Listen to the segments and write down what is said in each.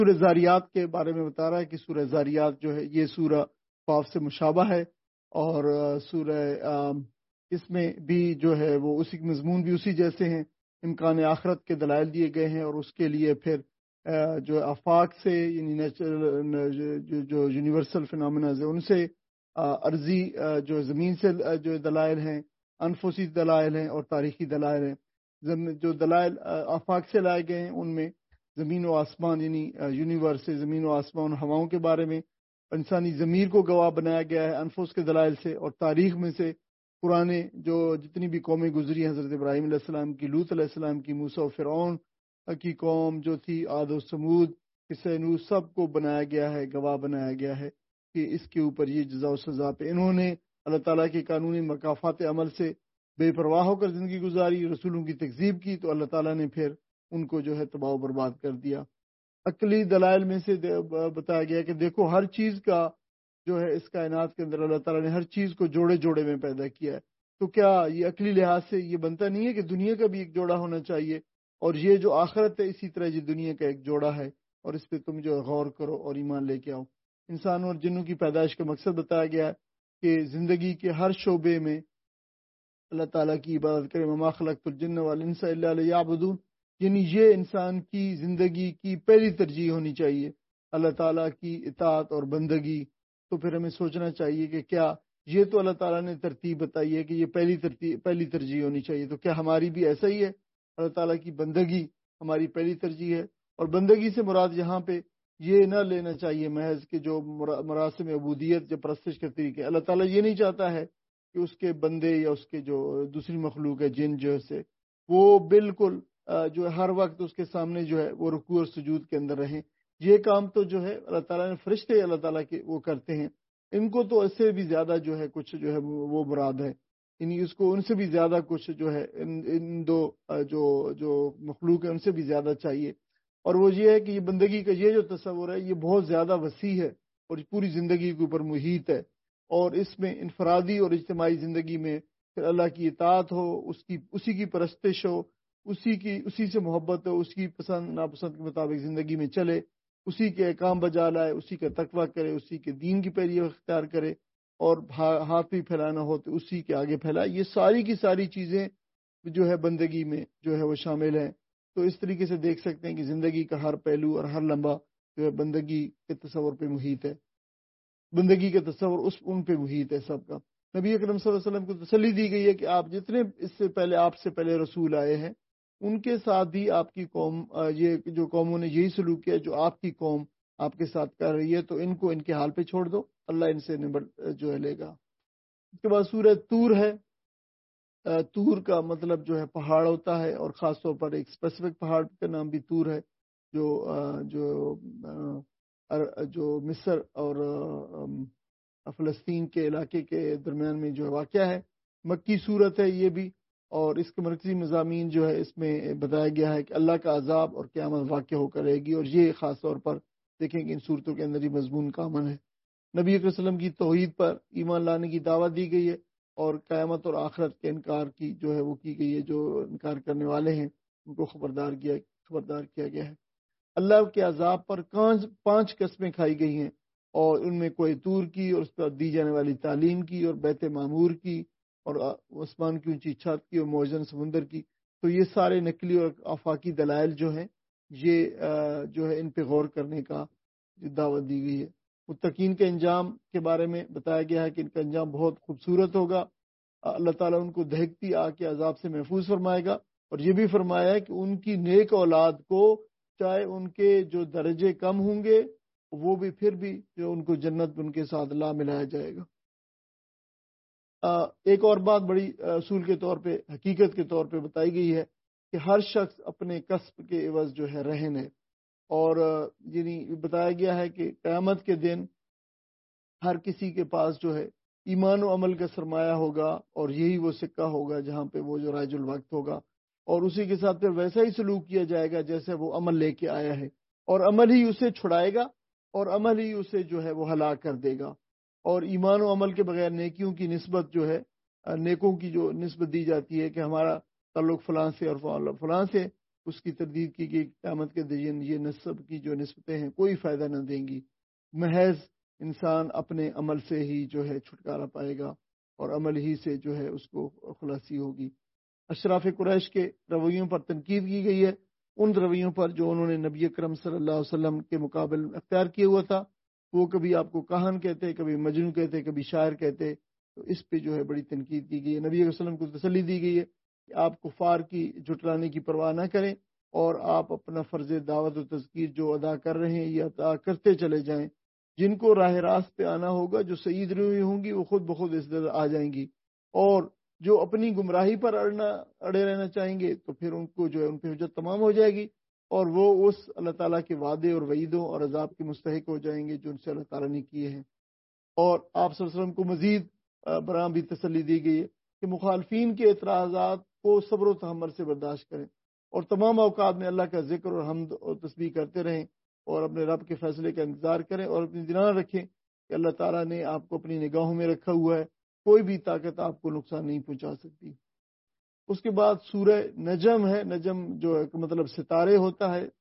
سورہ زاریات کے بارے میں بتا رہا ہے کہ سورہ زاریات جو ہے یہ سورہ قاف سے مشابہ ہے، اور سورہ اس میں بھی جو ہے وہ اسی مضمون بھی اسی جیسے ہیں، امکان آخرت کے دلائل دیے گئے ہیں، اور اس کے لیے پھر جو آفاق سے یعنی نیچرل جو یونیورسل فنامناز ہیں ان سے، عرضی جو زمین سے جو دلائل ہیں، انفسی دلائل ہیں اور تاریخی دلائل ہیں۔ جو دلائل آفاق سے لائے گئے ہیں ان میں زمین و آسمان یعنی یونیورس، زمین و آسمان ہواؤں کے بارے میں، انسانی ضمیر کو گواہ بنایا گیا ہے انفس کے دلائل سے، اور تاریخ میں سے پرانے جو جتنی بھی قومیں گزری ہیں، حضرت ابراہیم علیہ السلام کی، لوط علیہ السلام کی، موسیٰ و فرعون کی قوم جو تھی، عاد و سمود، قصہ نوح، سب کو بنایا گیا ہے، گواہ بنایا گیا ہے کہ اس کے اوپر یہ جزا و سزا پہ انہوں نے اللہ تعالیٰ کے قانونی مکافات عمل سے بے پرواہ ہو کر زندگی گزاری، رسولوں کی تکذیب کی، تو اللہ تعالیٰ نے پھر ان کو جو ہے تباہ و برباد کر دیا۔ عقلی دلائل میں سے بتایا گیا کہ دیکھو ہر چیز کا جو ہے اس کائنات کے اندر اللہ تعالیٰ نے ہر چیز کو جوڑے جوڑے میں پیدا کیا ہے، تو کیا یہ عقلی لحاظ سے یہ بنتا نہیں ہے کہ دنیا کا بھی ایک جوڑا ہونا چاہیے، اور یہ جو آخرت ہے اسی طرح یہ دنیا کا ایک جوڑا ہے، اور اس پہ تم جو ہے غور کرو اور ایمان لے کے آؤ۔ انسانوں اور جنوں کی پیدائش کا مقصد بتایا گیا ہے کہ زندگی کے ہر شعبے میں اللہ تعالیٰ کی عبادت کرے، وما خلقت الجن والانس الا لیعبدون، یعنی یہ انسان کی زندگی کی پہلی ترجیح ہونی چاہیے، اللہ تعالیٰ کی اطاعت اور بندگی۔ تو پھر ہمیں سوچنا چاہیے کہ کیا یہ تو اللہ تعالیٰ نے ترتیب بتائی ہے کہ یہ پہلی ترجیح ہونی چاہیے، تو کیا ہماری بھی ایسا ہی ہے؟ اللہ تعالیٰ کی بندگی ہماری پہلی ترجیح ہے، اور بندگی سے مراد یہاں پہ یہ نہ لینا چاہیے محض کہ جو مراسم عبودیت جو پرستش کے طریقے، اللہ تعالیٰ یہ نہیں چاہتا ہے کہ اس کے بندے یا اس کے جو دوسری مخلوق ہے جن جو سے وہ بالکل جو ہر وقت اس کے سامنے جو ہے وہ رکوع اور سجود کے اندر رہیں۔ یہ کام تو جو ہے اللہ تعالیٰ نے فرشتے اللہ تعالیٰ کے وہ کرتے ہیں، ان کو تو اس سے بھی زیادہ جو ہے کچھ جو ہے وہ مراد ہے، یعنی اس کو ان سے بھی زیادہ کچھ جو ہے ان دو جو مخلوق ہیں ان سے بھی زیادہ چاہیے، اور وہ یہ ہے کہ یہ بندگی کا یہ جو تصور ہے یہ بہت زیادہ وسیع ہے اور پوری زندگی کے اوپر محیط ہے، اور اس میں انفرادی اور اجتماعی زندگی میں پھر اللہ کی اطاعت ہو، اسی کی پرستش ہو، اسی سے محبت ہو، اس کی پسند ناپسند کے مطابق زندگی میں چلے، اسی کے احکام بجا لائے، اسی کا تقویٰ کرے، اسی کے دین کی پیروی اختیار کرے، اور ہاتھ بھی پھیلانا ہو تو اسی کے آگے پھیلائے۔ یہ ساری کی ساری چیزیں جو ہے بندگی میں جو ہے وہ شامل ہیں۔ تو اس طریقے سے دیکھ سکتے ہیں کہ زندگی کا ہر پہلو اور ہر لمحہ جو ہے بندگی کے تصور پہ محیط ہے، بندگی کا تصور ان پہ محیط ہے سب کا۔ نبی اکرم صلی اللہ علیہ وسلم کو تسلی دی گئی ہے کہ آپ جتنے اس سے پہلے آپ سے پہلے رسول آئے ہیں ان کے ساتھ بھی آپ کی قوم یہ جو قوموں نے یہی سلوک کیا جو آپ کی قوم آپ کے ساتھ کر رہی ہے، تو ان کو ان کے حال پہ چھوڑ دو، اللہ ان سے نمٹ جو ہے لے گا۔ اس کے بعد سورہ طور ہے۔ طور کا مطلب جو ہے پہاڑ ہوتا ہے، اور خاص طور پر ایک اسپیسیفک پہاڑ کا نام بھی طور ہے جو مصر اور فلسطین کے علاقے کے درمیان میں جو واقع ہے۔ مکی صورت ہے یہ بھی، اور اس کے مرکزی مضامین جو ہے اس میں بتایا گیا ہے کہ اللہ کا عذاب اور قیامت واقع ہو کر رہے گی، اور یہ خاص طور پر دیکھیں کہ ان صورتوں کے اندر یہ مضمون کامن ہے۔ نبی اکرم صلی اللہ علیہ وسلم کی توحید پر ایمان لانے کی دعوت دی گئی ہے، اور قیامت اور آخرت کے انکار کی جو ہے وہ کی گئی ہے، جو انکار کرنے والے ہیں ان کو خبردار کیا گیا ہے۔ اللہ کے عذاب پر 5 قسمیں کھائی گئی ہیں، اور ان میں کوئی طور کی اور اس پر دی جانے والی تعلیم کی، اور بیت معمور کی، اور آسمان کی اونچی چھت کی، اور موجن سمندر کی۔ تو یہ سارے نقلی اور آفاقی دلائل جو ہیں یہ جو ہے ان پہ غور کرنے کا دعوت دی گئی ہے۔ متقین کے انجام کے بارے میں بتایا گیا ہے کہ ان کا انجام بہت خوبصورت ہوگا، اللہ تعالیٰ ان کو دہکتی آگ کے عذاب سے محفوظ فرمائے گا، اور یہ بھی فرمایا ہے کہ ان کی نیک اولاد کو چاہے ان کے جو درجے کم ہوں گے وہ بھی پھر بھی جو ان کو جنت ان کے ساتھ لا ملایا جائے گا۔ ایک اور بات بڑی اصول کے طور پہ حقیقت کے طور پہ بتائی گئی ہے کہ ہر شخص اپنے کسب کے عوض جو ہے رہن ہے، اور یعنی بتایا گیا ہے کہ قیامت کے دن ہر کسی کے پاس جو ہے ایمان و عمل کا سرمایہ ہوگا، اور یہی وہ سکہ ہوگا جہاں پہ وہ جو رائج الوقت ہوگا، اور اسی کے ساتھ پھر ویسا ہی سلوک کیا جائے گا جیسے وہ عمل لے کے آیا ہے، اور عمل ہی اسے چھڑائے گا، اور عمل ہی اسے جو ہے وہ ہلاک کر دے گا۔ اور ایمان و عمل کے بغیر نیکیوں کی نسبت جو ہے نیکوں کی جو نسبت دی جاتی ہے کہ ہمارا تعلق فلاں سے اور فلاں سے، اس کی تردید کی گئی قیامت کے دن یہ نسب کی جو نسبتیں ہیں کوئی فائدہ نہ دیں گی، محض انسان اپنے عمل سے ہی جو ہے چھٹکارا پائے گا اور عمل ہی سے جو ہے اس کو خلاصی ہوگی۔ اشراف قریش کے رویوں پر تنقید کی گئی ہے، ان رویوں پر جو انہوں نے نبی اکرم صلی اللہ علیہ وسلم کے مقابل اختیار کیا ہوا تھا۔ وہ کبھی آپ کو کاہن کہتے، کبھی مجنو کہتے، کبھی شاعر کہتے، تو اس پہ جو ہے بڑی تنقید کی گئی ہے۔ نبی علیہ وسلم کو تسلی دی گئی ہے کہ آپ کفار کی جھٹلانے کی پرواہ نہ کریں اور آپ اپنا فرض دعوت و تذکیر جو ادا کر رہے ہیں یہ ادا کرتے چلے جائیں۔ جن کو راہ راست پہ آنا ہوگا، جو سعید روی ہوں گی، وہ خود بخود اس در آ جائیں گی، اور جو اپنی گمراہی پر اڑے رہنا چاہیں گے تو پھر ان کو جو ہے ان پہ حجت تمام ہو جائے گی، اور وہ اس اللہ تعالیٰ کے وعدے اور وعیدوں اور عذاب کے مستحق ہو جائیں گے جو ان سے اللہ تعالیٰ نے کیے ہیں۔ اور آپ صلی اللہ علیہ وسلم کو مزید برآں بھی تسلی دی گئی ہے کہ مخالفین کے اعتراضات کو صبر و تحمل سے برداشت کریں اور تمام اوقات میں اللہ کا ذکر اور حمد اور تسبیح کرتے رہیں اور اپنے رب کے فیصلے کا انتظار کریں اور اپنی دھیان رکھیں کہ اللہ تعالیٰ نے آپ کو اپنی نگاہوں میں رکھا ہوا ہے، کوئی بھی طاقت آپ کو نقصان نہیں پہنچا سکتی۔ اس کے بعد سورہ نجم ہے، نجم جو ہے مطلب ستارے ہوتا ہے،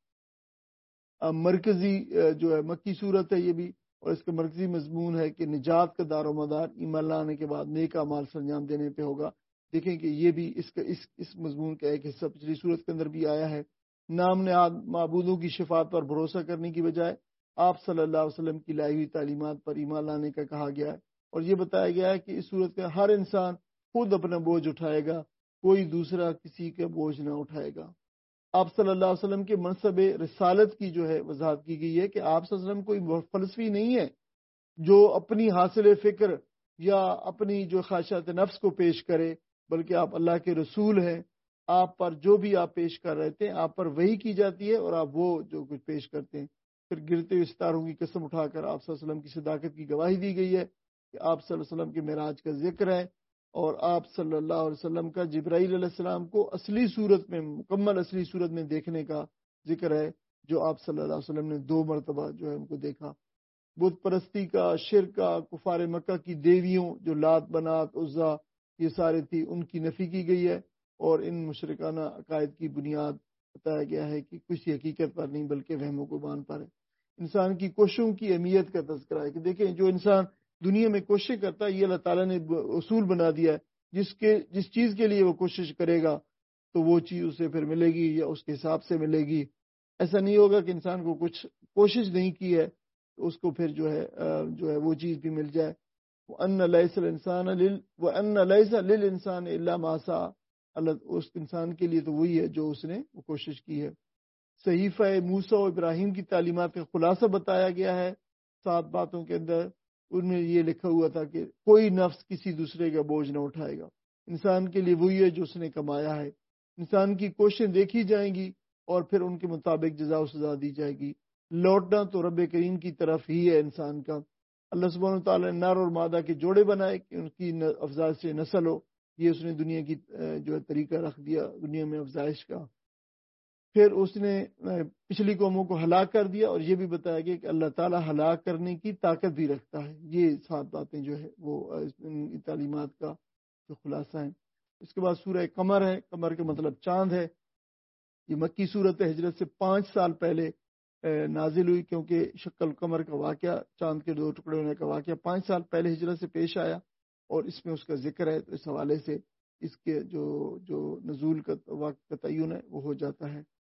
مرکزی جو ہے مکی صورت ہے یہ بھی، اور اس کا مرکزی مضمون ہے کہ نجات کا دار و مدار ایمان لانے کے بعد نیک اعمال سر انجام دینے پہ ہوگا۔ دیکھیں کہ یہ بھی اس مضمون کا ایک حصہ پچھلی صورت کے اندر بھی آیا ہے۔ نام نہاد معبودوں کی شفاعت پر بھروسہ کرنے کی بجائے آپ صلی اللہ علیہ وسلم کی لائی ہوئی تعلیمات پر ایمان لانے کا کہا گیا ہے، اور یہ بتایا گیا ہے کہ اس صورت کا ہر انسان خود اپنا بوجھ اٹھائے گا، کوئی دوسرا کسی کا بوجھ نہ اٹھائے گا۔ آپ صلی اللہ علیہ وسلم کے منصب رسالت کی جو ہے وضاحت کی گئی ہے کہ آپ صلی اللہ علیہ وسلم کوئی فلسفی نہیں ہے جو اپنی حاصل فکر یا اپنی جو خواہشات نفس کو پیش کرے، بلکہ آپ اللہ کے رسول ہیں۔ آپ پر جو بھی آپ پیش کر رہے تھے آپ پر وہی کی جاتی ہے اور آپ وہ جو کچھ پیش کرتے ہیں۔ پھر گرتے ہوئے ستاروں کی قسم اٹھا کر آپ صلی اللہ علیہ وسلم کی صداقت کی گواہی دی گئی ہے کہ آپ صلی اللہ علیہ وسلم کے معراج کا ذکر ہے، اور آپ صلی اللہ علیہ وسلم کا جبرائیل علیہ السلام کو اصلی صورت میں، مکمل اصلی صورت میں دیکھنے کا ذکر ہے، جو آپ صلی اللہ علیہ وسلم نے 2 مرتبہ جو ہے ان کو دیکھا۔ بت پرستی کا، شرک کا، کفار مکہ کی دیویوں جو لات بنات عزا یہ سارے تھی ان کی نفی کی گئی ہے، اور ان مشرکانہ عقائد کی بنیاد بتایا گیا ہے کہ کسی حقیقت پر نہیں بلکہ وہم و گمان پر ہے۔ انسان کی کوششوں کی اہمیت کا تذکرہ ہے کہ دیکھیں جو انسان دنیا میں کوشش کرتا ہے یہ اللہ تعالیٰ نے اصول بنا دیا ہے، جس چیز کے لیے وہ کوشش کرے گا تو وہ چیز اسے پھر ملے گی یا اس کے حساب سے ملے گی۔ ایسا نہیں ہوگا کہ انسان کو کچھ کوشش نہیں کی ہے تو اس کو پھر جو ہے وہ چیز بھی مل جائے۔ وَأَنَّ لَيْسَ لِلْإِنسَانِ إِلَّا مَا سَعَى، اللہ اس انسان کے لیے تو وہی ہے جو اس نے وہ کوشش کی ہے۔ صحیفہ موسیٰ و ابراہیم کی تعلیمات کا خلاصہ بتایا گیا ہے 7 باتوں کے اندر۔ ان میں یہ لکھا ہوا تھا کہ کوئی نفس کسی دوسرے کا بوجھ نہ اٹھائے گا، انسان کے لیے وہی ہے جو اس نے کمایا ہے۔ انسان کی کوششیں دیکھی جائیں گی اور پھر ان کے مطابق جزا و سزا دی جائے گی۔ لوٹنا تو رب کریم کی طرف ہی ہے انسان کا۔ اللہ سبحانہ و تعالیٰ نے نر اور مادہ کے جوڑے بنائے کہ ان کی افزائش سے نسل ہو، یہ اس نے دنیا کی جو ہے طریقہ رکھ دیا دنیا میں افزائش کا۔ پھر اس نے پچھلی قوموں کو ہلاک کر دیا، اور یہ بھی بتایا گیا کہ اللہ تعالیٰ ہلاک کرنے کی طاقت بھی رکھتا ہے۔ یہ 7 باتیں جو ہے وہ ان تعلیمات کا جو خلاصہ ہیں۔ اس کے بعد سورہ قمر ہے، قمر کا مطلب چاند ہے۔ یہ مکی صورت ہے، ہجرت سے 5 سال پہلے نازل ہوئی، کیونکہ شق القمر کا واقعہ، چاند کے 2 ٹکڑے ہونے کا واقعہ 5 سال پہلے ہجرت سے پیش آیا، اور اس میں اس کا ذکر ہے، تو اس حوالے سے اس کے جو نزول کا وقت کا تعین ہے وہ ہو جاتا ہے۔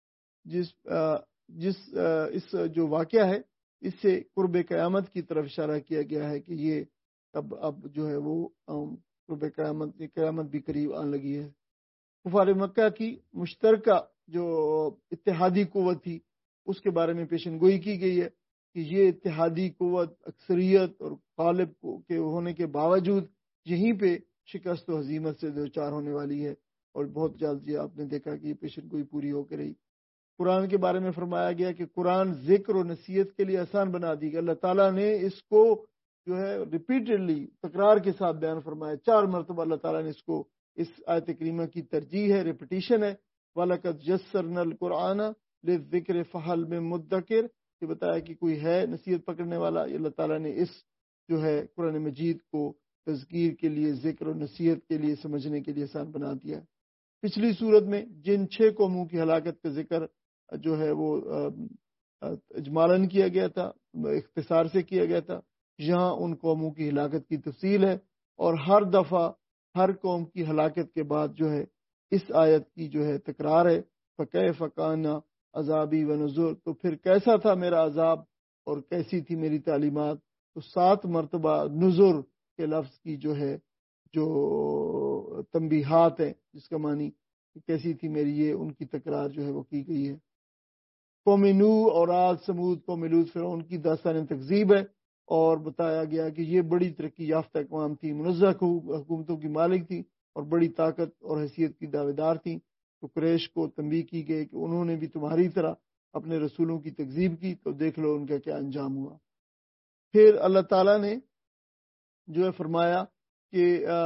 اس جو واقعہ ہے اس سے قرب قیامت کی طرف اشارہ کیا گیا ہے کہ یہ اب جو ہے وہ قرب قیامت بھی قریب آنے لگی ہے۔ کفار مکہ کی مشترکہ جو اتحادی قوت تھی اس کے بارے میں پیشن گوئی کی گئی ہے کہ یہ اتحادی قوت اکثریت اور غالب کے ہونے کے باوجود یہیں پہ شکست و ہزیمت سے دوچار ہونے والی ہے، اور بہت جلد یہ آپ نے دیکھا کہ یہ پیشن گوئی پوری ہو کے رہی۔ قرآن کے بارے میں فرمایا گیا کہ قرآن ذکر و نصیحت کے لیے آسان بنا دی گیا۔ اللہ تعالیٰ نے اس کو جو ہے ریپیٹڈلی تکرار کے ساتھ بیان فرمایا، 4 مرتبہ اللہ تعالیٰ نے اس آیت کریمہ کی ترجیح ہے، ریپیٹیشن ہے۔ وَلَقَدْ يَسَّرْنَا الْقُرْآنَ لِلذِّكْرِ فَهَلْ مِن مُدَّكِرٍ، یہ بتایا کہ کوئی ہے نصیحت پکڑنے والا۔ یہ اللہ تعالیٰ نے اس جو ہے قرآن مجید کو تذکیر کے لیے، ذکر و نصیحت کے لیے، سمجھنے کے لیے آسان بنا دیا ہے۔ پچھلی صورت میں جن 6 قوموں کی ہلاکت کا ذکر جو ہے وہ اجمالاً کیا گیا تھا، اختصار سے کیا گیا تھا، یہاں ان قوموں کی ہلاکت کی تفصیل ہے، اور ہر دفعہ ہر قوم کی ہلاکت کے بعد جو ہے اس آیت کی جو ہے تکرار ہے، فَكَيْفَ كَانَ عذابی و نذر، تو پھر کیسا تھا میرا عذاب اور کیسی تھی میری تعلیمات. تو 7 مرتبہ نذر کے لفظ کی جو ہے جو تنبیہات ہیں، جس کا معنی کیسی تھی میری، یہ ان کی تکرار جو ہے وہ کی گئی ہے. قوم نوح اور عاد سمود قوم لوط فرعون کی داستان تکذیب ہے، اور بتایا گیا کہ یہ بڑی ترقی یافتہ اقوام تھی، منزہ حکومتوں کی مالک تھی اور بڑی طاقت اور حیثیت کی دعوے دار تھیں. تو قریش کو تنبیہ کی گئی کہ انہوں نے بھی تمہاری طرح اپنے رسولوں کی تکذیب کی، تو دیکھ لو ان کا کیا انجام ہوا. پھر اللہ تعالیٰ نے جو ہے فرمایا کہ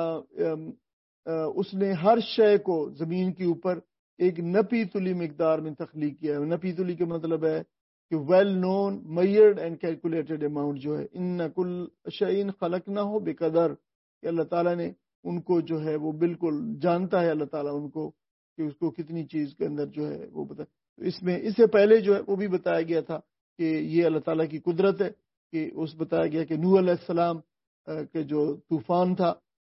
اس نے ہر شے کو زمین کے اوپر ایک نپی تلی مقدار میں تخلیق کیا ہے. نپی تلی کا مطلب ہے کہ well known measured and calculated amount جو ہے، ان کل شعین خلق نہ ہو بے قدر، کہ اللہ تعالیٰ نے ان کو جو ہے وہ بالکل جانتا ہے اللہ تعالیٰ ان کو کہ اس کو کتنی چیز کے اندر جو ہے وہ بتا. اس میں اس سے پہلے جو ہے وہ بھی بتایا گیا تھا کہ یہ اللہ تعالیٰ کی قدرت ہے، کہ اس بتایا گیا کہ نوح علیہ السلام کے جو طوفان تھا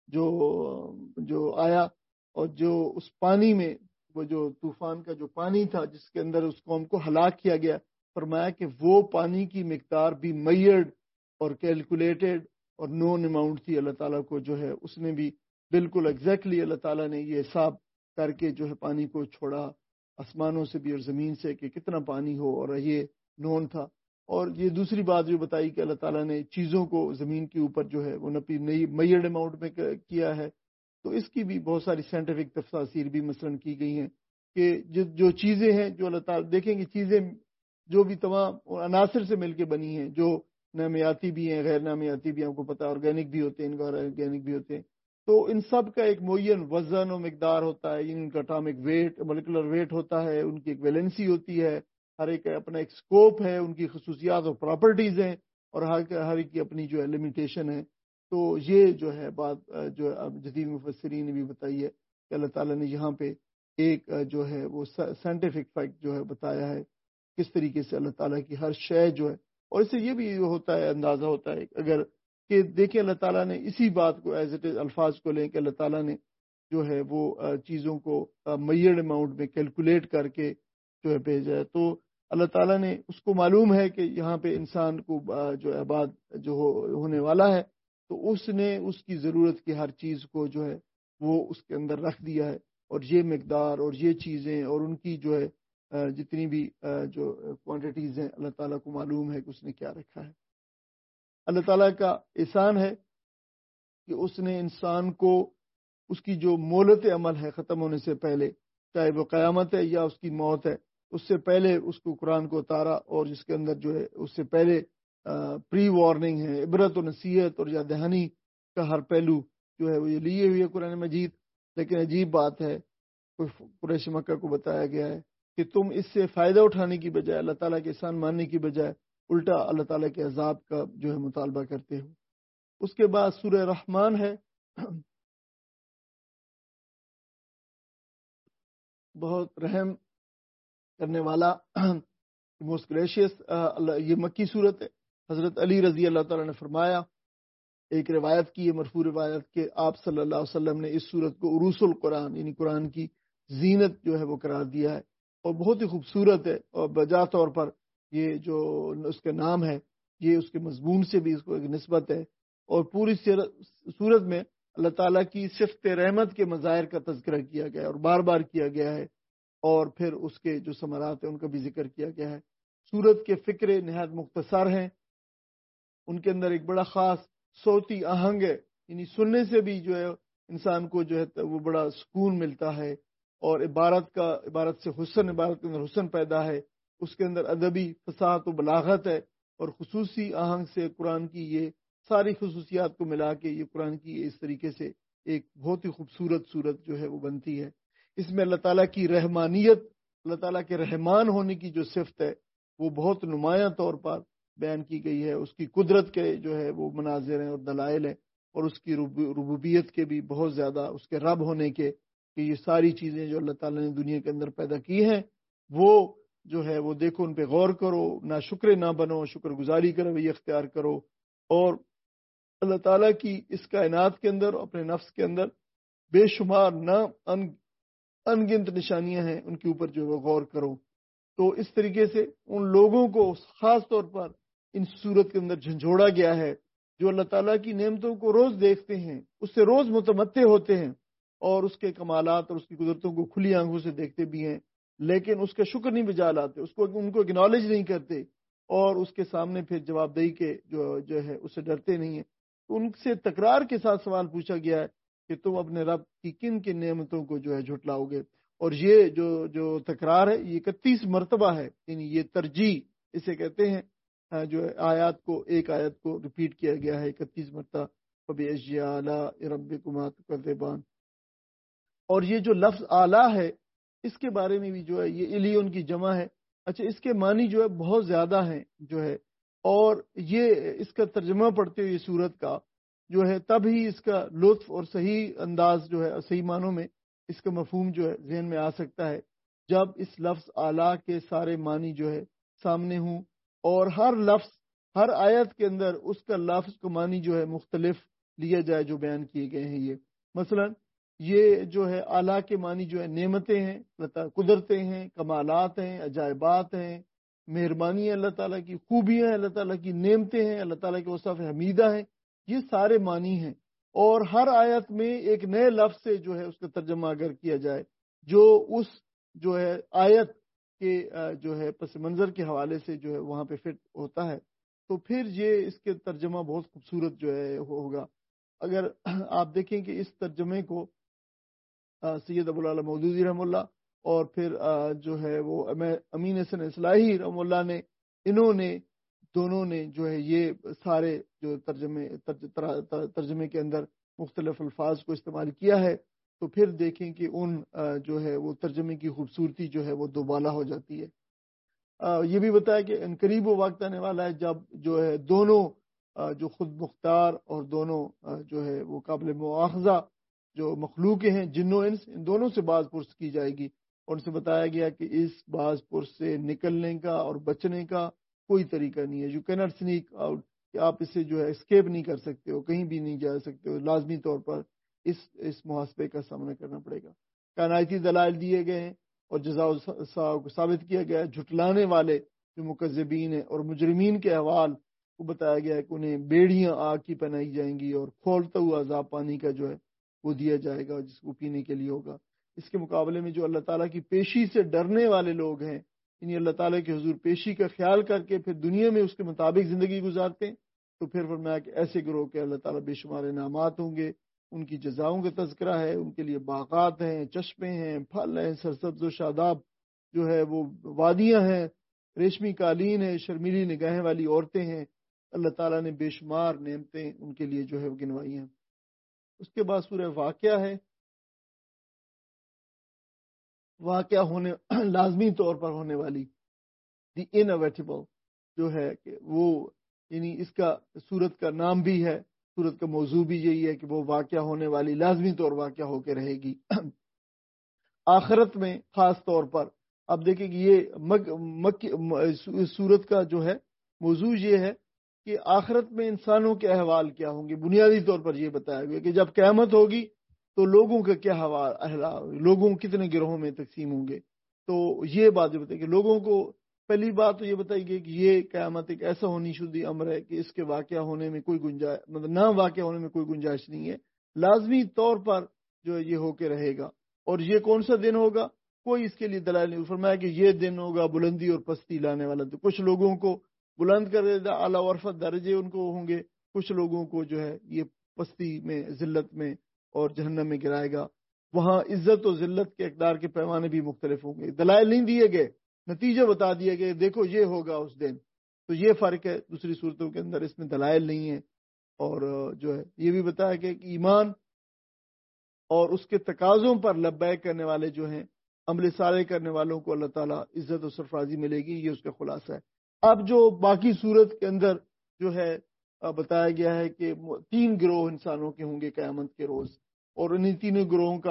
جو آیا، اور جو اس پانی میں وہ جو طوفان کا جو پانی تھا جس کے اندر اس قوم کو ہلاک کیا گیا، فرمایا کہ وہ پانی کی مقدار بھی میئرڈ اور کیلکولیٹڈ اور نون اماؤنٹ تھی. اللہ تعالیٰ کو جو ہے اس نے بھی بالکل ایگزیکٹلی اللہ تعالیٰ نے یہ حساب کر کے جو ہے پانی کو چھوڑا آسمانوں سے بھی اور زمین سے کہ کتنا پانی ہو، اور یہ نون تھا. اور یہ دوسری بات جو بتائی کہ اللہ تعالیٰ نے چیزوں کو زمین کے اوپر جو ہے وہ نپی نئی میئرڈ اماؤنٹ میں کیا ہے. تو اس کی بھی بہت ساری سائنٹیفک تفسیر بھی مثلاً کی گئی ہیں کہ جو چیزیں ہیں جو اللہ تعالیٰ دیکھیں گے، چیزیں جو بھی تمام عناصر سے مل کے بنی ہیں، جو نامیاتی بھی ہیں غیر نامیاتی بھی، آپ کو پتہ آرگینک بھی ہوتے ہیں ان آرگینک بھی ہوتے ہیں، تو ان سب کا ایک معین وزن و مقدار ہوتا ہے. ان کا اٹامک ویٹ مالیکولر ویٹ ہوتا ہے، ان کی ایک ویلنسی ہوتی ہے، ہر ایک اپنا ایک اسکوپ ہے، ان کی خصوصیات اور پراپرٹیز ہیں، اور ہر ایک کی اپنی جو ہے لمیٹیشن ہے. تو یہ جو ہے بات جو جدید مفسرین نے بھی بتائی ہے کہ اللہ تعالیٰ نے یہاں پہ ایک جو ہے وہ سائنٹیفک فیکٹ جو ہے بتایا ہے کس طریقے سے اللہ تعالیٰ کی ہر شے جو ہے. اور اس سے یہ بھی ہوتا ہے، اندازہ ہوتا ہے اگر کہ دیکھیں اللہ تعالیٰ نے اسی بات کو ایز اٹ از الفاظ کو لیں کہ اللہ تعالیٰ نے جو ہے وہ چیزوں کو میئرڈ اماؤنٹ میں کیلکولیٹ کر کے جو ہے بھیجا ہے. تو اللہ تعالیٰ نے اس کو معلوم ہے کہ یہاں پہ انسان کو جو آباد جو ہونے والا ہے، تو اس نے اس کی ضرورت کی ہر چیز کو جو ہے وہ اس کے اندر رکھ دیا ہے. اور یہ مقدار اور یہ چیزیں اور ان کی جو ہے جتنی بھی جو کوانٹیٹیز ہیں، اللہ تعالیٰ کو معلوم ہے کہ اس نے کیا رکھا ہے. اللہ تعالیٰ کا احسان ہے کہ اس نے انسان کو اس کی جو مہلت عمل ہے ختم ہونے سے پہلے، چاہے وہ قیامت ہے یا اس کی موت ہے، اس سے پہلے اس کو قرآن کو اتارا، اور جس کے اندر جو ہے اس سے پہلے پری وارننگ ہے، عبرت و نصیحت اور یاد دہانی کا ہر پہلو جو ہے وہ یہ لیے ہوئی ہے قرآن مجید. لیکن عجیب بات ہے، قریش مکہ کو بتایا گیا ہے کہ تم اس سے فائدہ اٹھانے کی بجائے، اللہ تعالیٰ کے احسان ماننے کی بجائے الٹا اللہ تعالیٰ کے عذاب کا جو ہے مطالبہ کرتے ہو. اس کے بعد سورہ رحمان ہے، بہت رحم کرنے والا، موسٹ گریشیس. یہ مکی صورت ہے. حضرت علی رضی اللہ تعالیٰ نے فرمایا، ایک روایت کی ہے مرفوع روایت کہ آپ صلی اللہ علیہ وسلم نے اس صورت کو عروس القرآن یعنی قرآن کی زینت جو ہے وہ قرار دیا ہے، اور بہت ہی خوبصورت ہے. اور بجا طور پر یہ جو اس کا نام ہے، یہ اس کے مضمون سے بھی اس کو ایک نسبت ہے. اور پوری صورت میں اللہ تعالیٰ کی صفت رحمت کے مظاہر کا تذکرہ کیا گیا ہے اور بار بار کیا گیا ہے، اور پھر اس کے جو ثمرات ہیں ان کا بھی ذکر کیا گیا ہے. سورت کے فقرے نہایت مختصر ہیں، ان کے اندر ایک بڑا خاص صوتی آہنگ ہے، یعنی سننے سے بھی جو ہے انسان کو جو ہے وہ بڑا سکون ملتا ہے. اور عبارت سے حسن، عبارت کے اندر حسن پیدا ہے، اس کے اندر ادبی فصاحت و بلاغت ہے، اور خصوصی آہنگ سے قرآن کی یہ ساری خصوصیات کو ملا کے یہ قرآن کی اس طریقے سے ایک بہت ہی خوبصورت صورت جو ہے وہ بنتی ہے. اس میں اللہ تعالیٰ کی رحمانیت، اللہ تعالیٰ کے رحمان ہونے کی جو صفت ہے وہ بہت نمایاں طور پر بیان کی گئی ہے. اس کی قدرت کے جو ہے وہ مناظر ہیں اور دلائل ہیں، اور اس کی ربوبیت کے بھی بہت زیادہ، اس کے رب ہونے کے کہ یہ ساری چیزیں جو اللہ تعالیٰ نے دنیا کے اندر پیدا کی ہیں وہ جو ہے وہ دیکھو، ان پہ غور کرو، نہ شکر نہ بنو، شکر گزاری کا رویہ اختیار کرو، اور اللہ تعالیٰ کی اس کائنات کے اندر اپنے نفس کے اندر بے شمار نہ انگنت نشانیاں ہیں، ان کے اوپر جو ہے غور کرو۔ تو اس طریقے سے ان لوگوں کو خاص طور پر ان صورت کے اندر جھنجھوڑا گیا ہے جو اللہ تعالیٰ کی نعمتوں کو روز دیکھتے ہیں، اس سے روز متمتع ہوتے ہیں، اور اس کے کمالات اور اس کی قدرتوں کو کھلی آنکھوں سے دیکھتے بھی ہیں، لیکن اس کا شکر نہیں بجا لاتے، ان کو اگنالج نہیں کرتے، اور اس کے سامنے پھر جواب دہی کے جو ہے اس سے ڈرتے نہیں ہیں۔ تو ان سے تکرار کے ساتھ سوال پوچھا گیا ہے کہ تم اپنے رب کی کن کن نعمتوں کو جو ہے جھٹلاؤ گے، اور یہ جو تکرار ہے یہ 31 مرتبہ ہے، یعنی یہ ترجیح اسے کہتے ہیں، جو آیات کو ایک آیت کو ریپیٹ کیا گیا ہے 31 مرتبہ، فَبِأَيِّ آلَاءِ رَبِّكُمَا تُكَذِّبَانِ۔ اور یہ جو لفظ اعلیٰ ہے اس کے بارے میں بھی جو ہے یہ الیون کی جمع ہے، اچھا اس کے معنی جو ہے بہت زیادہ ہیں جو ہے، اور یہ اس کا ترجمہ پڑھتے ہوئے سورت کا جو ہے تب ہی اس کا لطف اور صحیح انداز جو ہے صحیح معنوں میں اس کا مفہوم جو ہے ذہن میں آ سکتا ہے، جب اس لفظ اعلیٰ کے سارے معنی جو ہے سامنے ہوں، اور ہر لفظ ہر آیت کے اندر اس کا لفظ کا معنی جو ہے مختلف لیا جائے جو بیان کیے گئے ہیں۔ یہ مثلا یہ جو ہے اعلیٰ کے معنی جو ہے نعمتیں ہیں، قدرتیں ہیں، کمالات ہیں، عجائبات ہیں، مہربانی ہے اللہ تعالیٰ کی، خوبیاں ہیں اللہ تعالیٰ کی، نعمتیں ہیں اللہ تعالیٰ کے اوصاف حمیدہ ہیں، یہ سارے معنی ہیں۔ اور ہر آیت میں ایک نئے لفظ سے جو ہے اس کا ترجمہ اگر کیا جائے جو اس جو ہے آیت کے جو ہے پس منظر کے حوالے سے جو ہے وہاں پہ فٹ ہوتا ہے، تو پھر یہ اس کے ترجمہ بہت خوبصورت جو ہے ہوگا۔ اگر آپ دیکھیں کہ اس ترجمے کو سید ابوالعلا مودودی رحمہ اللہ اور پھر جو ہے وہ امین حسن اصلاحی رحمہ اللہ نے، انہوں نے دونوں نے جو ہے یہ سارے جو ترجمے کے اندر مختلف الفاظ کو استعمال کیا ہے، تو پھر دیکھیں کہ ان جو ہے وہ ترجمے کی خوبصورتی جو ہے وہ دوبالا ہو جاتی ہے۔ یہ بھی بتایا کہ ان قریب وہ وقت آنے والا ہے جب جو ہے دونوں جو خود مختار اور دونوں جو ہے وہ قابل مواخذہ جو مخلوق ہیں جن و انس، ان دونوں سے باز پرس کی جائے گی، اور ان سے بتایا گیا کہ اس باز پرس سے نکلنے کا اور بچنے کا کوئی طریقہ نہیں ہے۔ یو کینٹ سنیک آؤٹ، کہ آپ اسے جو ہے اسکیپ نہیں کر سکتے ہو، کہیں بھی نہیں جا سکتے ہو، لازمی طور پر اس محاسبے کا سامنا کرنا پڑے گا۔ کائناتی دلائل دیے گئے ہیں اور جزا کو ثابت کیا گیا ہے۔ جھٹلانے والے جو مکذبین ہیں اور مجرمین کے احوال کو بتایا گیا ہے کہ انہیں بیڑیاں آگ کی پہنائی جائیں گی اور کھولتا ہوا عذاب پانی کا جو ہے وہ دیا جائے گا جس کو پینے کے لیے ہوگا۔ اس کے مقابلے میں جو اللہ تعالیٰ کی پیشی سے ڈرنے والے لوگ ہیں، یعنی اللہ تعالیٰ کے حضور پیشی کا خیال کر کے پھر دنیا میں اس کے مطابق زندگی گزارتے ہیں، تو پھر فرمایا کہ ایسے گروہ کے اللہ تعالیٰ بے شمار انعامات ہوں گے، ان کی جزاؤں کا تذکرہ ہے، ان کے لیے باغات ہیں، چشمے ہیں، پھل ہیں، سرسبز و شاداب جو ہے وہ وادیاں ہیں، ریشمی قالین ہے، شرمیلی نگاہیں والی عورتیں ہیں۔ اللہ تعالیٰ نے بے شمار نعمتیں ان کے لیے جو ہے وہ گنوائی ہیں۔ اس کے بعد سورہ واقعہ ہے، واقعہ ہونے لازمی طور پر ہونے والی، دی انویٹیبل جو ہے کہ وہ، یعنی اس کا سورت کا نام بھی ہے، سورت کا موضوع بھی یہی ہے کہ وہ واقعہ ہونے والی لازمی طور واقعہ ہو کے رہے گی آخرت میں خاص طور پر۔ اب دیکھیں کہ یہ سورت کا جو ہے موضوع یہ ہے کہ آخرت میں انسانوں کے احوال کیا ہوں گے۔ بنیادی طور پر یہ بتایا گیا کہ جب قیامت ہوگی تو لوگوں کا کیا حوال، لوگوں کتنے گروہوں میں تقسیم ہوں گے۔ تو یہ بات جو بتائی کہ لوگوں کو پہلی بات تو یہ بتائی گئی کہ یہ قیامت ایک ایسا ہونی شدی امر ہے کہ اس کے واقعہ ہونے میں کوئی گنجائش، مطلب نہ واقعہ ہونے میں کوئی گنجائش نہیں ہے، لازمی طور پر جو یہ ہو کے رہے گا۔ اور یہ کون سا دن ہوگا، کوئی اس کے لیے دلائل نہیں۔ فرمایا کہ یہ دن ہوگا بلندی اور پستی لانے والا، تو کچھ لوگوں کو بلند کر دے گا، اعلیٰ ورفت درجے ان کو ہوں گے، کچھ لوگوں کو جو ہے یہ پستی میں، ذلت میں اور جہنم میں گرائے گا۔ وہاں عزت و ذلت کے اقدار کے پیمانے بھی مختلف ہوں گے۔ دلائل نہیں دیے گئے، نتیجہ بتا دیا گیا، دیکھو یہ ہوگا اس دن۔ تو یہ فرق ہے دوسری صورتوں کے اندر، اس میں دلائل نہیں ہے۔ اور جو ہے یہ بھی بتایا گیا کہ ایمان اور اس کے تقاضوں پر لبیک کرنے والے جو ہیں، عمل صالح کرنے والوں کو اللہ تعالیٰ عزت و سرفرازی ملے گی، یہ اس کا خلاصہ ہے۔ اب جو باقی صورت کے اندر جو ہے بتایا گیا ہے کہ 3 گروہ انسانوں کے ہوں گے قیامت کے روز، اور انہی تینوں گروہوں کا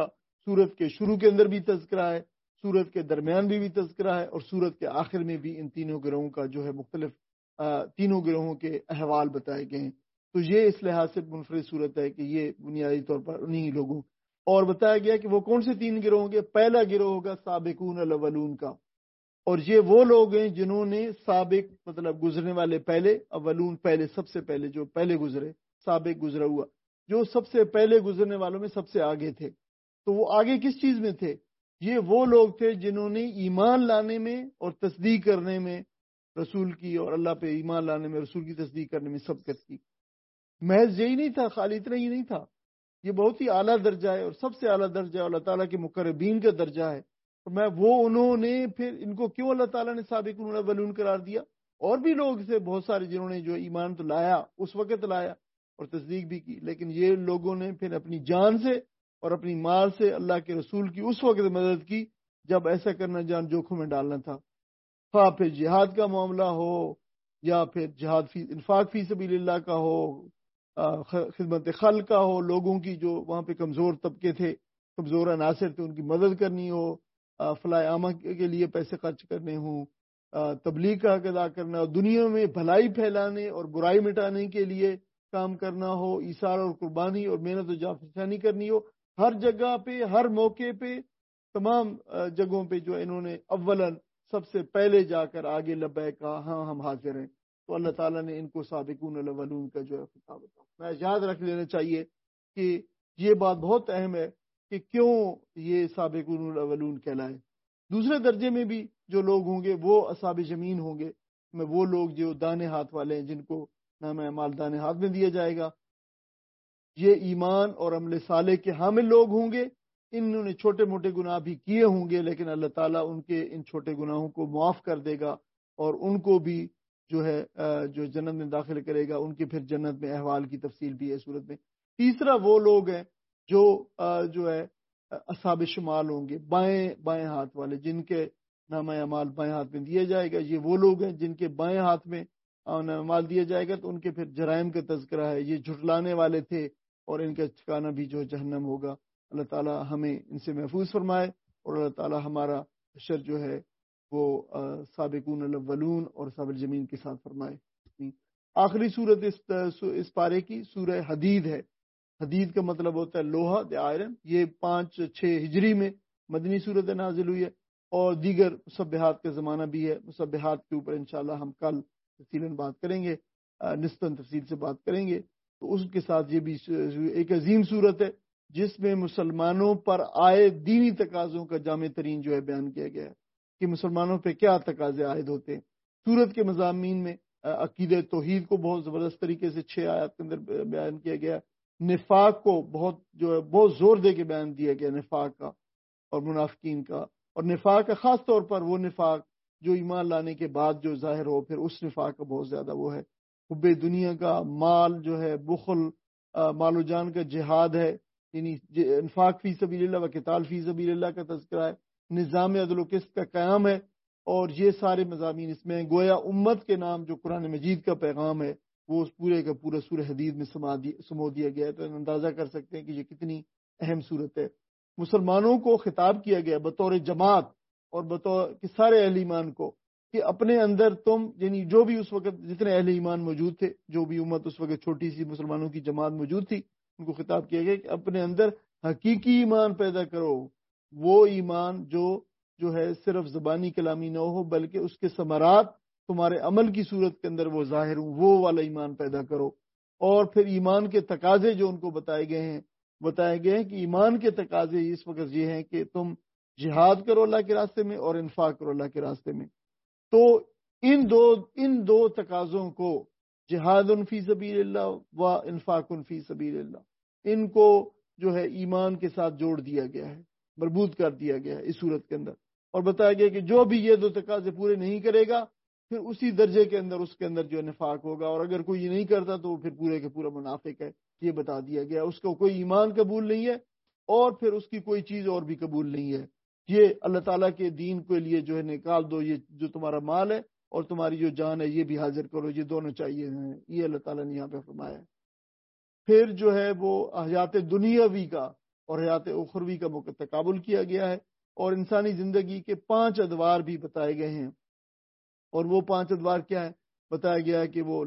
سورت کے شروع کے اندر بھی تذکرہ ہے، سورت کے درمیان بھی تذکرہ ہے، اور سورت کے آخر میں بھی ان تینوں گروہوں کا جو ہے مختلف تینوں گروہوں کے احوال بتائے گئے ہیں۔ تو یہ اس لحاظ سے منفرد صورت ہے کہ یہ بنیادی طور پر انہی لوگوں، اور بتایا گیا کہ وہ کون سے تین گروہ ہوں گے۔ پہلا گروہ ہوگا سابقون الاولون کا، اور یہ وہ لوگ ہیں جنہوں نے سابق مطلب گزرنے والے پہلے، اولون پہلے، سب سے پہلے جو پہلے گزرے، سابق گزرا ہوا، جو سب سے پہلے گزرنے والوں میں سب سے آگے تھے۔ تو وہ آگے کس چیز میں تھے؟ یہ وہ لوگ تھے جنہوں نے ایمان لانے میں اور تصدیق کرنے میں رسول کی، اور اللہ پہ ایمان لانے میں رسول کی تصدیق کرنے میں سبقت کی۔ محض یہی نہیں تھا، خالی اتنا ہی نہیں تھا، یہ بہت ہی اعلیٰ درجہ ہے، اور سب سے اعلیٰ درجہ ہے، اللہ تعالیٰ کے مقربین کا درجہ ہے۔ انہوں نے پھر ان کو کیوں اللہ تعالیٰ نے سابقون الاولون قرار دیا؟ اور بھی لوگ تھے بہت سارے جنہوں نے جو ایمان تو لایا، اس وقت لایا اور تصدیق بھی کی، لیکن یہ لوگوں نے پھر اپنی جان سے اور اپنی مال سے اللہ کے رسول کی اس وقت مدد کی جب ایسا کرنا جان جوکھوں میں ڈالنا تھا، خواہ پھر جہاد کا معاملہ ہو، یا پھر جہاد انفاق فی سبیل اللہ کا ہو، خدمت خلق کا ہو، لوگوں کی جو وہاں پہ کمزور طبقے تھے، کمزور عناصر تھے، ان کی مدد کرنی ہو، فلاح عامہ کے لیے پیسے خرچ کرنے ہوں، تبلیغ کا حق ادا کرنا ہو، دنیا میں بھلائی پھیلانے اور برائی مٹانے کے لیے کام کرنا ہو، ایثار اور قربانی اور محنت و جانفشانی کرنی ہو، ہر جگہ پہ، ہر موقع پہ، تمام جگہوں پہ جو انہوں نے اولاً سب سے پہلے جا کر آگے لبیک کہا، ہاں ہم حاضر ہیں، تو اللہ تعالیٰ نے ان کو سابقون الاولون کا جو ہے خطاب بتایا۔ میں یاد رکھ لینا چاہیے کہ یہ بات بہت اہم ہے کہ کیوں یہ سابقون الاولون کہلائے۔ دوسرے درجے میں بھی جو لوگ ہوں گے وہ اصحاب یمین ہوں گے، میں وہ لوگ جو دانے ہاتھ والے ہیں، جن کو نام اعمال دانے ہاتھ میں دیا جائے گا۔ یہ ایمان اور عمل صالح کے حامل لوگ ہوں گے، انہوں نے چھوٹے موٹے گناہ بھی کیے ہوں گے، لیکن اللہ تعالیٰ ان کے ان چھوٹے گناہوں کو معاف کر دے گا، اور ان کو بھی جو ہے جو جنت میں داخل کرے گا، ان کے پھر جنت میں احوال کی تفصیل بھی ہے صورت میں۔ تیسرا وہ لوگ ہیں جو ہے اصحاب شمال ہوں گے، بائیں ہاتھ والے، جن کے نام اعمال بائیں ہاتھ میں دیا جائے گا۔ یہ وہ لوگ ہیں جن کے بائیں ہاتھ میں اعمال دیا جائے گا، تو ان کے پھر جرائم کا تذکرہ ہے، یہ جھٹلانے والے تھے، اور ان کا ٹھکانہ بھی جو جہنم ہوگا۔ اللہ تعالیٰ ہمیں ان سے محفوظ فرمائے، اور اللہ تعالیٰ ہمارا حشر جو ہے وہ سابقون الاولون اور اصحاب الجمین کے ساتھ فرمائے۔ آخری صورت اس پارے کی سورہ حدید ہے۔ حدید کا مطلب ہوتا ہے لوہا، دی آئرن۔ یہ 5-6 ہجری میں مدنی صورت نازل ہوئی ہے، اور دیگر مسبحات کا زمانہ بھی ہے۔ مسبحات کے اوپر انشاءاللہ ہم کل تفصیلاً بات کریں گے، نسبتاً تفصیل سے بات کریں گے۔ تو اس کے ساتھ یہ بھی ایک عظیم صورت ہے جس میں مسلمانوں پر آئے دینی تقاضوں کا جامع ترین جو ہے بیان کیا گیا ہے کہ مسلمانوں پہ کیا تقاضے عائد ہوتے ہیں۔ سورت کے مضامین میں عقیدہ توحید کو بہت زبردست طریقے سے 6 آیات کے اندر بیان کیا گیا، نفاق کو بہت زور دے کے بیان دیا گیا، نفاق کا اور منافقین کا، اور نفاق کا خاص طور پر وہ نفاق جو ایمان لانے کے بعد جو ظاہر ہو، پھر اس نفاق کا بہت زیادہ وہ ہے حب دنیا کا، مال جو ہے، بخل، مال و جان کا جہاد ہے، یعنی انفاق فی سبیل اللہ و قتال فی سبیل اللہ کا تذکرہ ہے، نظام عدل و قسط کا قیام ہے، اور یہ سارے مضامین اس میں ہیں۔ گویا امت کے نام جو قرآن مجید کا پیغام ہے وہ اس پورے کا پورا سورہ حدید میں سمو دیا گیا ہے۔ تو اندازہ کر سکتے ہیں کہ یہ کتنی اہم صورت ہے۔ مسلمانوں کو خطاب کیا گیا بطور جماعت اور بطور کہ سارے اہل ایمان کو، کہ اپنے اندر تم، یعنی جو بھی اس وقت جتنے اہل ایمان موجود تھے، جو بھی امت اس وقت چھوٹی سی مسلمانوں کی جماعت موجود تھی، ان کو خطاب کیا گیا کہ اپنے اندر حقیقی ایمان پیدا کرو، وہ ایمان جو ہے صرف زبانی کلامی نہ ہو، بلکہ اس کے ثمرات تمہارے عمل کی صورت کے اندر وہ ظاہر ہوں، وہ والا ایمان پیدا کرو۔ اور پھر ایمان کے تقاضے جو ان کو بتائے گئے ہیں کہ ایمان کے تقاضے اس وقت یہ ہیں کہ تم جہاد کرو اللہ کے راستے میں اور انفاق کرو اللہ کے راستے میں۔ تو ان دو تقاضوں کو، جہاد فی سبیل اللہ و انفاق فی سبیل اللہ، ان کو جو ہے ایمان کے ساتھ جوڑ دیا گیا ہے، مربوط کر دیا گیا ہے اس صورت کے اندر، اور بتایا گیا کہ جو بھی یہ 2 تقاضے پورے نہیں کرے گا، پھر اسی درجے کے اندر اس کے اندر جو نفاق ہوگا، اور اگر کوئی یہ نہیں کرتا تو وہ پھر پورے کے پورا منافق ہے، یہ بتا دیا گیا۔ اس کو کوئی ایمان قبول نہیں ہے، اور پھر اس کی کوئی چیز اور بھی قبول نہیں ہے۔ یہ اللہ تعالیٰ کے دین کے لیے جو ہے نکال دو، یہ جو تمہارا مال ہے اور تمہاری جو جان ہے یہ بھی حاضر کرو، یہ دونوں چاہیے ہیں، یہ اللہ تعالیٰ نے یہاں پہ فرمایا ہے۔ پھر جو ہے وہ حیات دنیاوی کا اور حیات اخروی کا تقابل کیا گیا ہے، اور انسانی زندگی کے 5 ادوار بھی بتائے گئے ہیں۔ اور وہ 5 ادوار کیا ہے؟ بتایا گیا ہے کہ وہ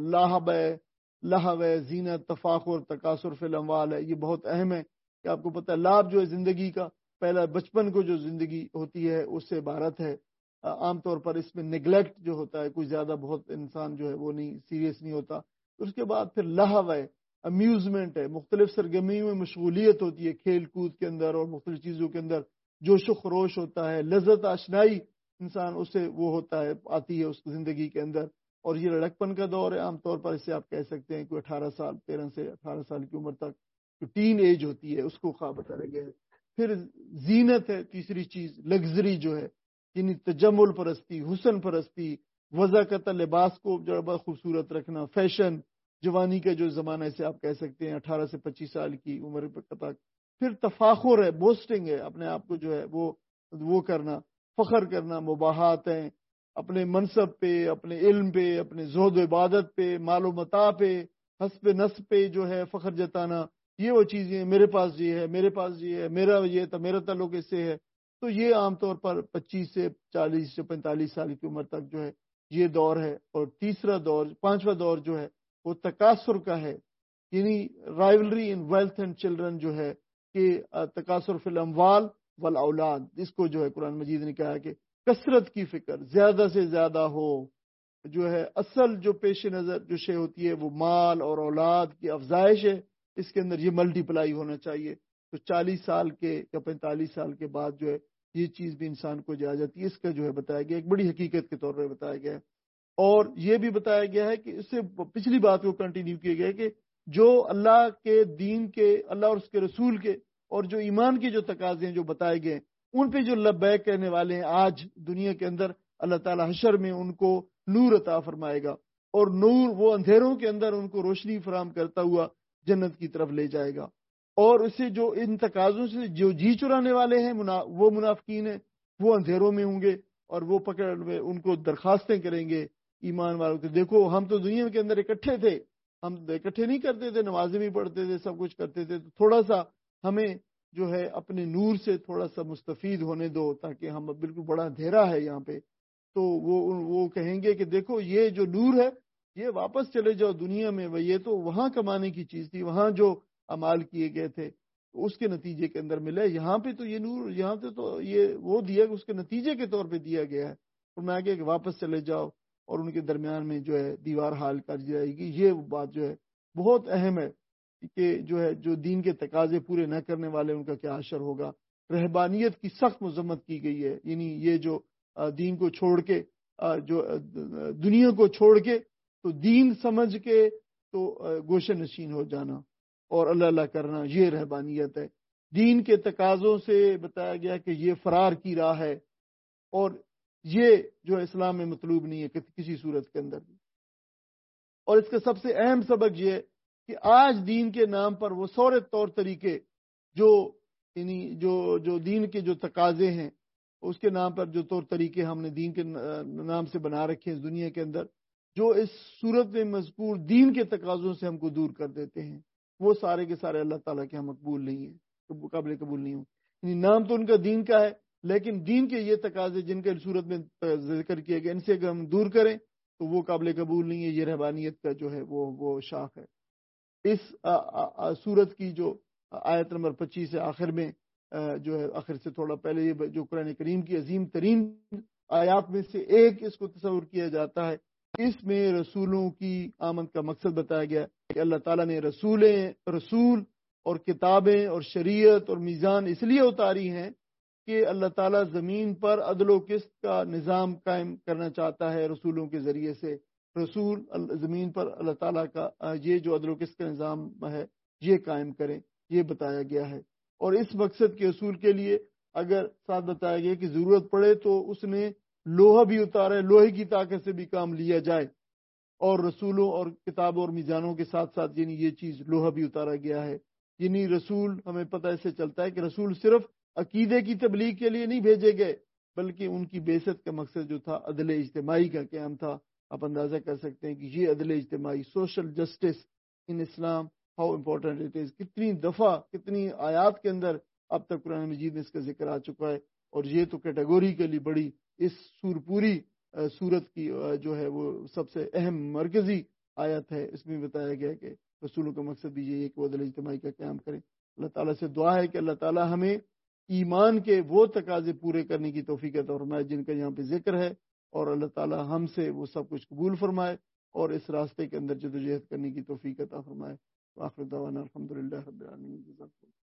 لہو ہے، زینت، تفاخر، تکاثر فی الاموال ہے۔ یہ بہت اہم ہے کہ آپ کو پتہ ہے لابھ جو ہے زندگی کا، پہلا بچپن کو جو زندگی ہوتی ہے اس سے عبارت ہے۔ عام طور پر اس میں نیگلیکٹ جو ہوتا ہے، کوئی زیادہ بہت انسان جو ہے وہ نہیں سیریس نہیں ہوتا۔ اس کے بعد پھر لہو ہے، امیوزمنٹ ہے، مختلف سرگرمیوں میں مشغولیت ہوتی ہے، کھیل کود کے اندر اور مختلف چیزوں کے اندر جوش و خروش ہوتا ہے، لذت آشنائی انسان اس سے وہ ہوتا ہے، آتی ہے اس کی زندگی کے اندر۔ اور یہ لڑکپن کا دور ہے، عام طور پر اسے آپ کہہ سکتے ہیں کوئی 18 سال، 13 سے 18 سال کی عمر تک جو ٹین ایج ہوتی ہے اس کو خواب بتایا گیا ہے۔ پھر زینت ہے تیسری چیز، لگژری جو ہے، یعنی تجمل پرستی، حسن پرستی، وضاقت لباس کو جو بہت خوبصورت رکھنا، فیشن، جوانی کا جو زمانہ اسے آپ کہہ سکتے ہیں 18 سے 25 سال کی عمر تک۔ پھر تفاخر ہے، بوسٹنگ ہے، اپنے آپ کو جو ہے وہ کرنا، فخر کرنا، مباحات ہیں اپنے منصب پہ، اپنے علم پہ، اپنے زہد و عبادت پہ، مال و متاع پہ، حسب نسب پہ جو ہے فخر جتانا، یہ وہ چیزیں، میرے پاس یہ ہے، میرے پاس یہ ہے، میرا یہ تھا، میرا تعلق اس سے ہے۔ تو یہ عام طور پر 25 سے 40 سے 45 سال کی عمر تک جو ہے یہ دور ہے۔ اور تیسرا دور، پانچواں دور جو ہے وہ تکاثر کا ہے، یعنی rivalry in wealth and children جو ہے کہ تکاثر فی الاموال والاولاد، اس کو جو ہے قرآن مجید نے کہا ہے کہ کثرت کی فکر زیادہ سے زیادہ ہو، جو ہے اصل جو پیش نظر جو شے ہوتی ہے وہ مال اور اولاد کی افزائش ہے، اس کے اندر یہ ملٹی پلائی ہونا چاہیے۔ تو 40 سال کے یا 45 سال کے بعد جو ہے یہ چیز بھی انسان کو جا جاتی ہے، اس کا جو ہے بتایا گیا ایک بڑی حقیقت کے طور پر بتایا گیا ہے۔ اور یہ بھی بتایا گیا ہے کہ اس سے پچھلی بات کو کنٹینیو کیا گیا ہے کہ جو اللہ کے دین کے، اللہ اور اس کے رسول کے اور جو ایمان کے جو تقاضے ہیں جو بتائے گئے ان پہ جو لبیک کہنے والے ہیں، آج دنیا کے اندر اللہ تعالی حشر میں ان کو نور عطا فرمائے گا، اور نور وہ اندھیروں کے اندر ان کو روشنی فراہم کرتا ہوا جنت کی طرف لے جائے گا۔ اور اسے جو ان تقاضوں سے جو جی چرانے والے ہیں وہ منافقین ہیں، وہ اندھیروں میں ہوں گے اور وہ پکڑ میں ان کو درخواستیں کریں گے ایمان والوں کے، دیکھو ہم تو دنیا کے اندر اکٹھے تھے، ہم اکٹھے نہیں کرتے تھے، نمازیں بھی پڑھتے تھے، سب کچھ کرتے تھے، تو تھوڑا سا ہمیں جو ہے اپنے نور سے تھوڑا سا مستفید ہونے دو، تاکہ ہم بالکل بڑا اندھیرا ہے یہاں پہ۔ تو وہ کہیں گے کہ دیکھو یہ جو نور ہے یہ واپس چلے جاؤ دنیا میں، یہ تو وہاں کمانے کی چیز تھی، وہاں جو اعمال کیے گئے تھے اس کے نتیجے کے اندر ملے، یہاں پہ تو یہ نور، یہاں پہ تو یہ وہ دیا اس کے نتیجے کے طور پہ دیا گیا ہے، اور میں آگے کہ واپس چلے جاؤ، اور ان کے درمیان میں جو ہے دیوار حال کر جائے گی۔ یہ بات جو ہے بہت اہم ہے کہ جو ہے جو دین کے تقاضے پورے نہ کرنے والے ان کا کیا حشر ہوگا۔ رہبانیت کی سخت مذمت کی گئی ہے، یعنی یہ جو دین کو چھوڑ کے، جو دنیا کو چھوڑ کے تو دین سمجھ کے تو گوشہ نشین ہو جانا اور اللہ اللہ کرنا، یہ رہبانیت ہے۔ دین کے تقاضوں سے بتایا گیا کہ یہ فرار کی راہ ہے، اور یہ جو اسلام میں مطلوب نہیں ہے کسی صورت کے اندر بھی۔ اور اس کا سب سے اہم سبق یہ ہے کہ آج دین کے نام پر وہ سارے طور طریقے جو یعنی جو دین کے جو تقاضے ہیں اس کے نام پر جو طور طریقے ہم نے دین کے نام سے بنا رکھے ہیں دنیا کے اندر، جو اس صورت میں مذکور دین کے تقاضوں سے ہم کو دور کر دیتے ہیں، وہ سارے کے سارے اللہ تعالیٰ کے ہم مقبول نہیں ہیں، قابل قبول نہیں ہوں۔ یعنی نام تو ان کا دین کا ہے، لیکن دین کے یہ تقاضے جن کے صورت میں ذکر کیے گئے ان سے اگر ہم دور کریں تو وہ قابل قبول نہیں ہے۔ یہ رہبانیت کا جو ہے وہ شاخ ہے۔ اس سورت کی جو آیت نمبر 25 سے آخر میں جو ہے آخر سے تھوڑا پہلے یہ جو قرآن کریم کی عظیم ترین آیات میں سے ایک اس کو تصور کیا جاتا ہے، اس میں رسولوں کی آمد کا مقصد بتایا گیا کہ اللہ تعالیٰ نے رسول اور کتابیں اور شریعت اور میزان اس لیے اتاری ہیں کہ اللہ تعالیٰ زمین پر عدل و قسط کا نظام قائم کرنا چاہتا ہے رسولوں کے ذریعے سے۔ رسول زمین پر اللہ تعالیٰ کا یہ جو عدل و قسط کا نظام ہے یہ قائم کریں، یہ بتایا گیا ہے۔ اور اس مقصد کے حصول کے لیے اگر ساتھ بتایا گیا کہ ضرورت پڑے تو اس نے لوہا بھی اتارا ہے، لوہے کی طاقت سے بھی کام لیا جائے، اور رسولوں اور کتابوں اور میزانوں کے ساتھ ساتھ یعنی یہ چیز لوہا بھی اتارا گیا ہے۔ یعنی رسول ہمیں پتہ اس سے چلتا ہے کہ رسول صرف عقیدے کی تبلیغ کے لیے نہیں بھیجے گئے، بلکہ ان کی بعثت کا مقصد جو تھا عدل اجتماعی کا قیام تھا۔ آپ اندازہ کر سکتے ہیں کہ یہ عدل اجتماعی، social justice in Islam, how important it is, کتنی دفعہ کتنی آیات کے اندر اب تک قرآن مجید میں اس کا ذکر آ چکا ہے. اور یہ تو کیٹیگوریکلی بڑی اس پوری سورت کی جو ہے وہ سب سے اہم مرکزی آیت ہے. اس میں بتایا گیا کہ رسولوں کا مقصد بھی یہ ہے کہ وہ عدل اجتماعی کا قیام کریں. اللہ تعالیٰ سے دعا ہے کہ اللہ تعالیٰ ہمیں ایمان کے وہ تقاضے پورے کرنے کی توفیق عطا فرمائے جن کا یہاں پہ ذکر ہے، اور اللہ تعالیٰ ہم سے وہ سب کچھ قبول فرمائے اور اس راستے کے اندر جدوجہد کرنے کی توفیق عطا فرمائے. وآخر دعوانا الحمدللہ رب العالمین.